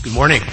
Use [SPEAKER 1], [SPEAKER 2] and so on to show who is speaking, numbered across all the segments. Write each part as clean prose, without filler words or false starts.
[SPEAKER 1] Good morning.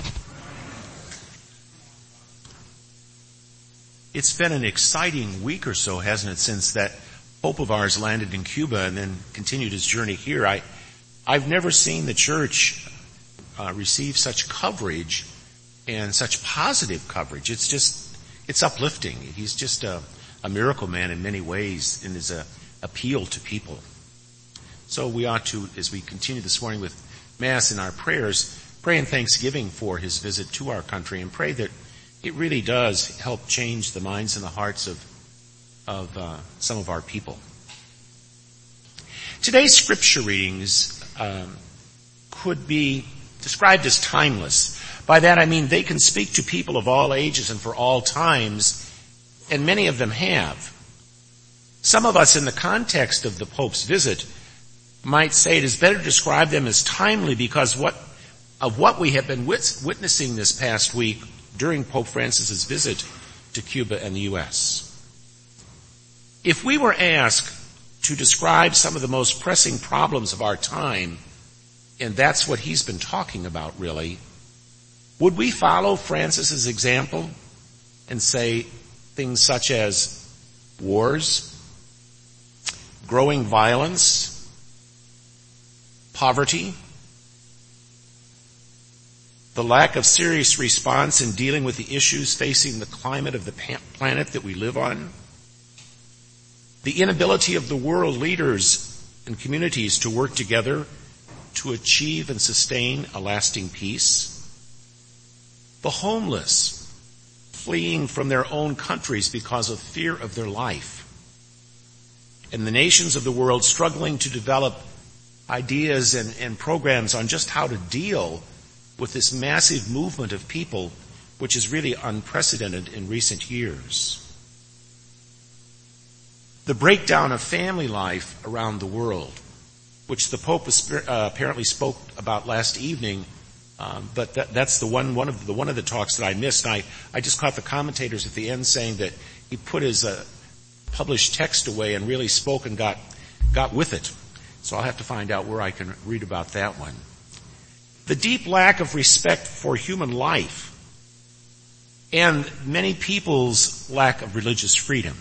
[SPEAKER 1] It's been an exciting week or so, hasn't it, since that Pope of ours landed in Cuba and then continued his journey here. I've never seen the church receive such coverage and such positive coverage. It's uplifting. He's just a miracle man in many ways in his appeal to people. So we ought to, as we continue this morning with Mass in our prayers, pray in thanksgiving for his visit to our country and pray that it really does help change the minds and the hearts of some of our people. Today's scripture readings could be described as timeless. By that I mean they can speak to people of all ages and for all times, and many of them have. Some of us in the context of the Pope's visit might say it is better to describe them as timely because of what we have been witnessing this past week during Pope Francis's visit to Cuba and the U.S. If we were asked to describe some of the most pressing problems of our time, and that's what he's been talking about really, would we follow Francis's example and say things such as wars, growing violence, poverty, the lack of serious response in dealing with the issues facing the climate of the planet that we live on, the inability of the world leaders and communities to work together to achieve and sustain a lasting peace, the homeless fleeing from their own countries because of fear of their life, and the nations of the world struggling to develop ideas and programs on just how to deal with this massive movement of people, which is really unprecedented in recent years. The breakdown of family life around the world, which the Pope apparently spoke about last evening, but that's one of the talks that I missed. I just caught the commentators at the end saying that he put his published text away and really spoke and got with it. So I'll have to find out where I can read about that one. The deep lack of respect for human life and many people's lack of religious freedom.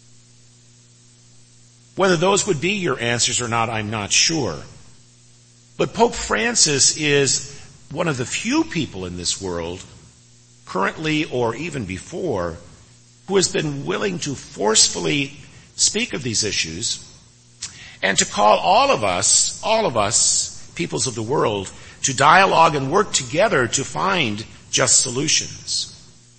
[SPEAKER 1] Whether those would be your answers or not, I'm not sure. But Pope Francis is one of the few people in this world, currently or even before, who has been willing to forcefully speak of these issues and to call all of us, peoples of the world, to dialogue and work together to find just solutions.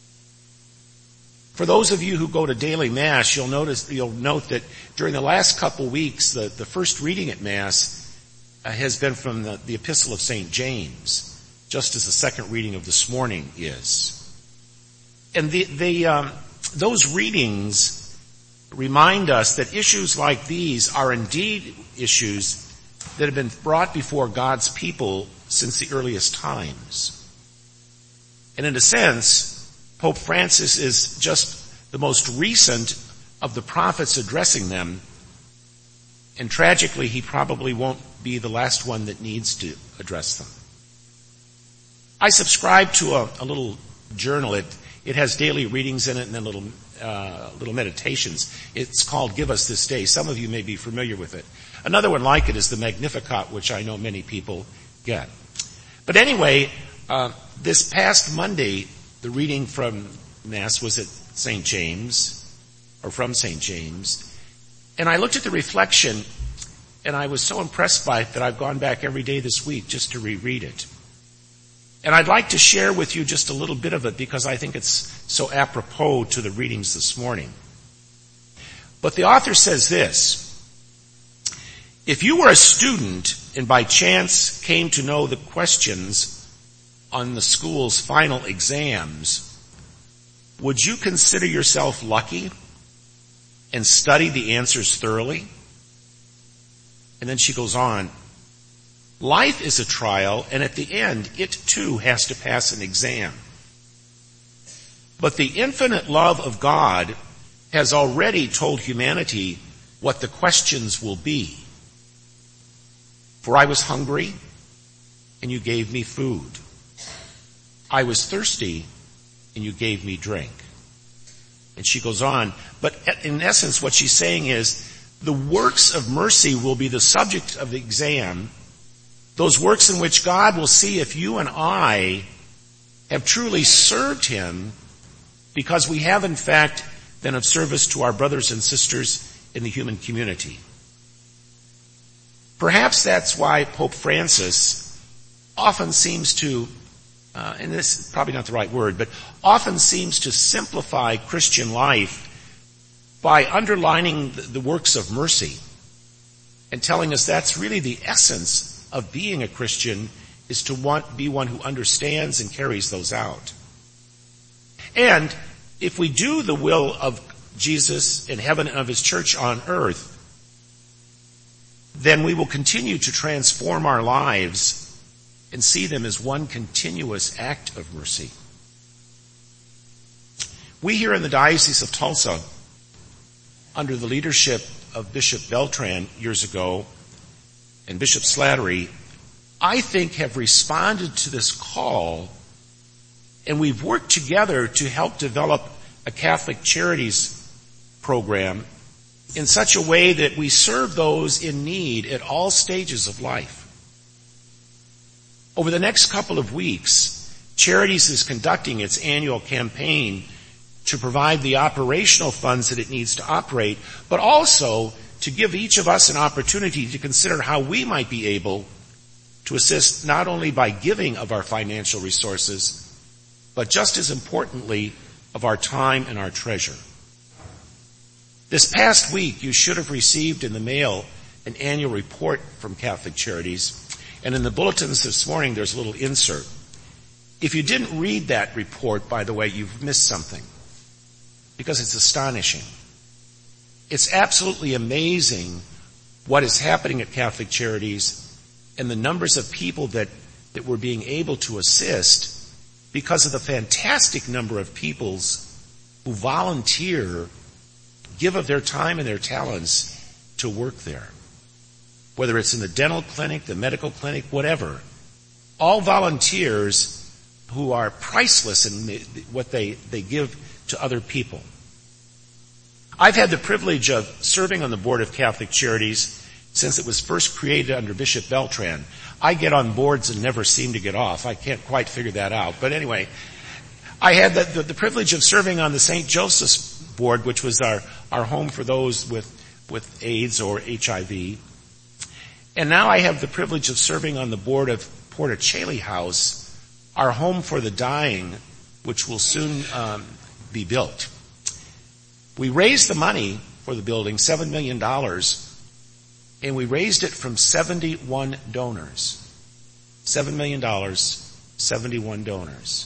[SPEAKER 1] For those of you who go to daily Mass, you'll note that during the last couple weeks, the first reading at Mass has been from the Epistle of St. James, just as the second reading of this morning is. And those readings remind us that issues like these are indeed issues that have been brought before God's people since the earliest times. And in a sense, Pope Francis is just the most recent of the prophets addressing them, and tragically he probably won't be the last one that needs to address them. I subscribe to a little journal. It has daily readings in it and then little meditations. It's called Give Us This Day. Some of you may be familiar with it. Another one like it is the Magnificat, which I know many people get. But anyway, this past Monday, the reading from Mass was at St. James, or from St. James, and I looked at the reflection, and I was so impressed by it that I've gone back every day this week just to reread it. And I'd like to share with you just a little bit of it because I think it's so apropos to the readings this morning. But the author says this: if you were a student and by chance came to know the questions on the school's final exams, would you consider yourself lucky and study the answers thoroughly? And then she goes on, life is a trial, and at the end, it too has to pass an exam. But the infinite love of God has already told humanity what the questions will be. For I was hungry, and you gave me food. I was thirsty, and you gave me drink. And she goes on, but in essence what she's saying is, the works of mercy will be the subject of the exam, those works in which God will see if you and I have truly served Him because we have in fact been of service to our brothers and sisters in the human community. Perhaps that's why Pope Francis often seems to, and this is probably not the right word, but often seems to simplify Christian life by underlining the works of mercy and telling us that's really the essence of being a Christian, is to be one who understands and carries those out. And if we do the will of Jesus in heaven and of His church on earth, then we will continue to transform our lives and see them as one continuous act of mercy. We here in the Diocese of Tulsa, under the leadership of Bishop Beltran years ago and Bishop Slattery, I think have responded to this call, and we've worked together to help develop a Catholic Charities program in such a way that we serve those in need at all stages of life. Over the next couple of weeks, Charities is conducting its annual campaign to provide the operational funds that it needs to operate, but also to give each of us an opportunity to consider how we might be able to assist not only by giving of our financial resources, but just as importantly, of our time and our treasure. This past week, you should have received in the mail an annual report from Catholic Charities, and in the bulletins this morning there's a little insert. If you didn't read that report, by the way, you've missed something, because it's astonishing. It's absolutely amazing what is happening at Catholic Charities and the numbers of people that we're being able to assist because of the fantastic number of peoples who volunteer, give of their time and their talents to work there. Whether it's in the dental clinic, the medical clinic, whatever. All volunteers who are priceless in what they give to other people. I've had the privilege of serving on the board of Catholic Charities since it was first created under Bishop Beltran. I get on boards and never seem to get off. I can't quite figure that out. But anyway, I had the privilege of serving on the St. Joseph's board, which was our home for those with AIDS or HIV. And now I have the privilege of serving on the board of Porticelli House, our home for the dying, which will soon be built. We raised the money for the building, $7 million, and we raised it from 71 donors. $7 million, 71 donors.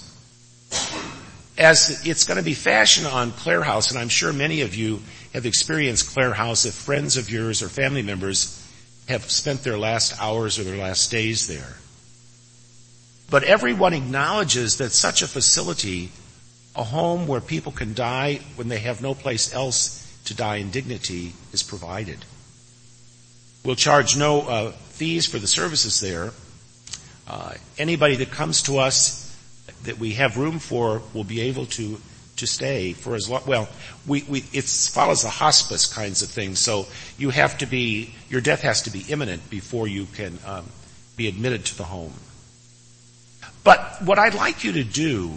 [SPEAKER 1] As it's going to be fashioned on Clare House, and I'm sure many of you have experienced Clare House if friends of yours or family members have spent their last hours or their last days there. But everyone acknowledges that such a facility, a home where people can die when they have no place else to die in dignity, is provided. We'll charge no fees for the services there. Anybody that comes to us that we have room for will be able to stay for as long. Well, it follows the hospice kinds of things, so your death has to be imminent before you can be admitted to the home. But what I'd like you to do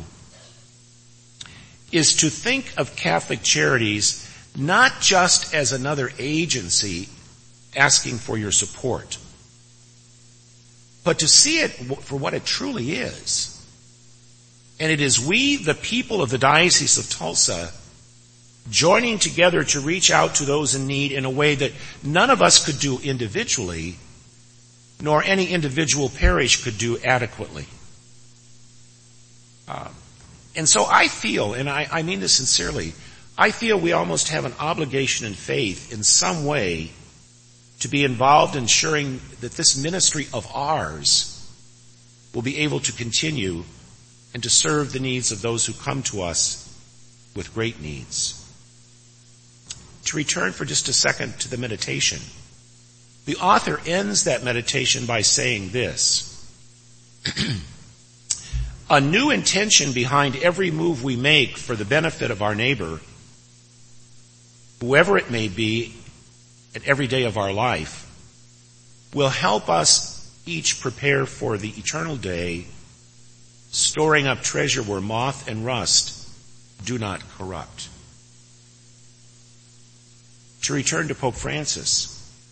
[SPEAKER 1] is to think of Catholic Charities not just as another agency asking for your support, but to see it for what it truly is. And it is we, the people of the Diocese of Tulsa, joining together to reach out to those in need in a way that none of us could do individually, nor any individual parish could do adequately. And so I feel, and I mean this sincerely, I feel we almost have an obligation and faith in some way to be involved in ensuring that this ministry of ours will be able to continue and to serve the needs of those who come to us with great needs. To return for just a second to the meditation, the author ends that meditation by saying this: a new intention behind every move we make for the benefit of our neighbor, whoever it may be, at every day of our life, will help us each prepare for the eternal day, storing up treasure where moth and rust do not corrupt. To return to Pope Francis,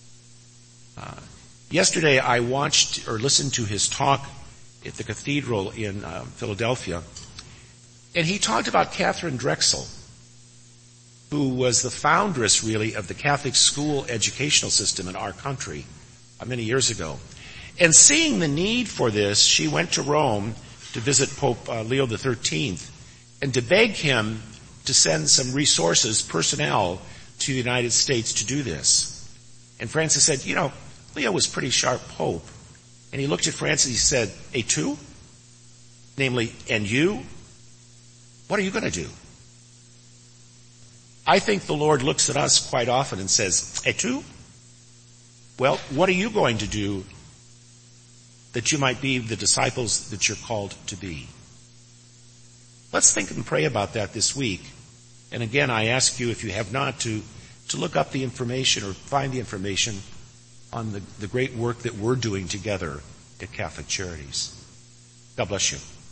[SPEAKER 1] yesterday I watched or listened to his talk at the cathedral in Philadelphia, and he talked about Catherine Drexel, who was the foundress, really, of the Catholic school educational system in our country many years ago. And seeing the need for this, she went to Rome to visit Pope Leo XIII and to beg him to send some resources, personnel, to the United States to do this. And Francis said, Leo was a pretty sharp pope. And he looked at Francis, he said, "Et tu?" Namely, and you? What are you going to do? I think the Lord looks at us quite often and says, "Et tu?" Well, what are you going to do that you might be the disciples that you're called to be? Let's think and pray about that this week. And again, I ask you, if you have not, to look up the information or find the information on the great work that we're doing together at Catholic Charities. God bless you.